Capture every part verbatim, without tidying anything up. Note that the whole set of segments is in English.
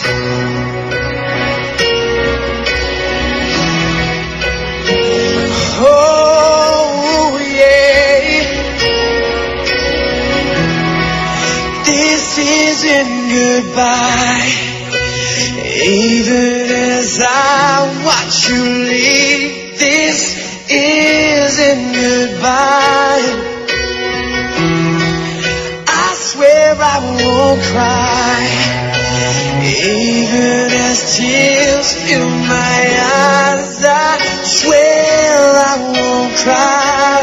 Oh yeah, this isn't goodbye. Even as I watch you leave, this isn't goodbye. I swear I won't cry, even as tears fill my eyes. I swear I won't cry.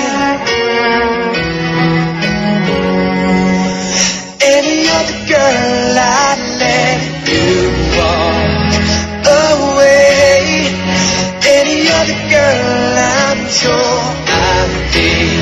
Any other girl I'd let you walk away. Any other girl I'm sure I'd be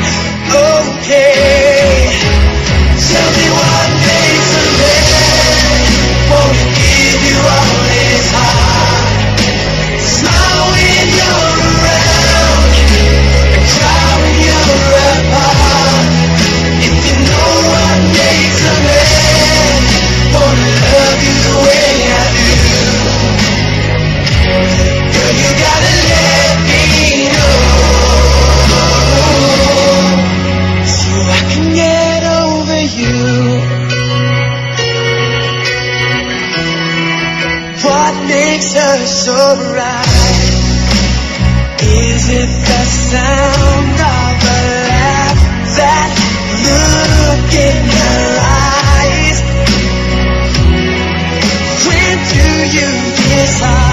okay. Tell me what makes a man wanna give you all his heart. Smile when you're around and cry when you're apart. If you know what makes a man wanna love you the way I do, girl, you gotta let me know, so I can get over you. What makes her so bright? Is it the sound of a laugh, that look in her eyes? When do you decide